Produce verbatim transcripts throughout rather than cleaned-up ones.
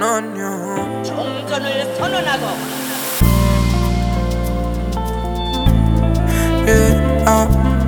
on you. 정전을 선언하고 Yeah, uh,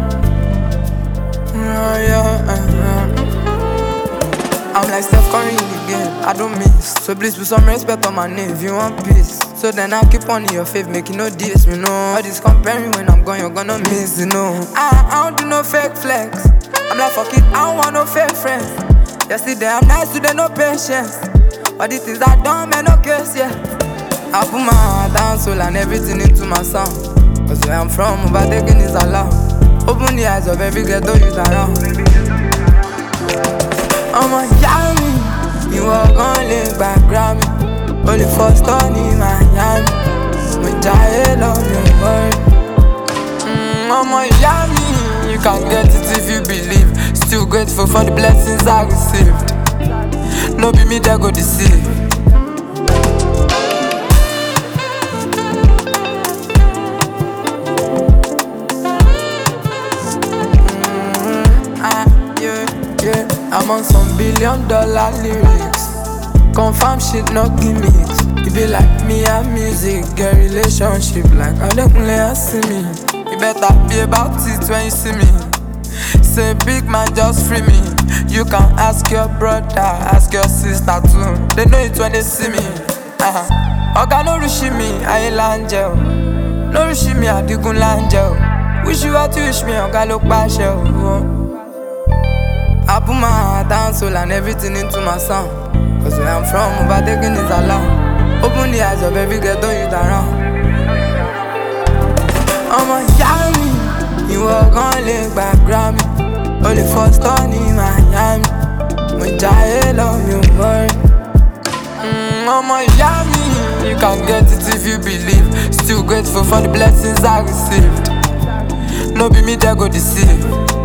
yeah, yeah, uh, I'm like Steph Curry in the game, I don't miss. So please put some respect on my name if you want peace. So then I keep on in your faith, making no deals, me know. All this comparing when I'm gone, you're gonna miss, you know. I, I don't do no fake flex. I'm like fuck it, I don't want no fake friends. Yesterday I'm nice, today no patience. All the things I done, man, no case, yeah. I put my heart and soul and everything into my sound. Cause where I'm from, overtaking is allowed. Open the eyes of every ghetto youth around. I'm a yummy, you are gonna live by Grammy. Only first on in Miami. When Jai love your word. Mm, I'm a yummy, you can get it if you believe. Still grateful for the blessings I received. No be me that go deceive. I'm on some billion dollar lyrics. Confirm shit, no gimmicks. You be like me and music, get relationship like I don't really see me. You better be about it when you see me. Say big man, just free me. You can ask your brother, ask your sister too. They know it when they see me. Uh-huh. Oga no rushi me, I ain't langel. No rushi me, I digun langel. Wish you had to wish me, Oga look bashel. I put my heart and soul and everything into my sound. Cause where I'm from, overtaking is allowed. Open the eyes of every ghetto youth around. I'm a yummy, you are gonna live by Grammy. Only first on in Miami. When Jai love your word. Mm, I'm a yummy, you can get it if you believe. Still grateful for the blessings I received. No be me that go deceive.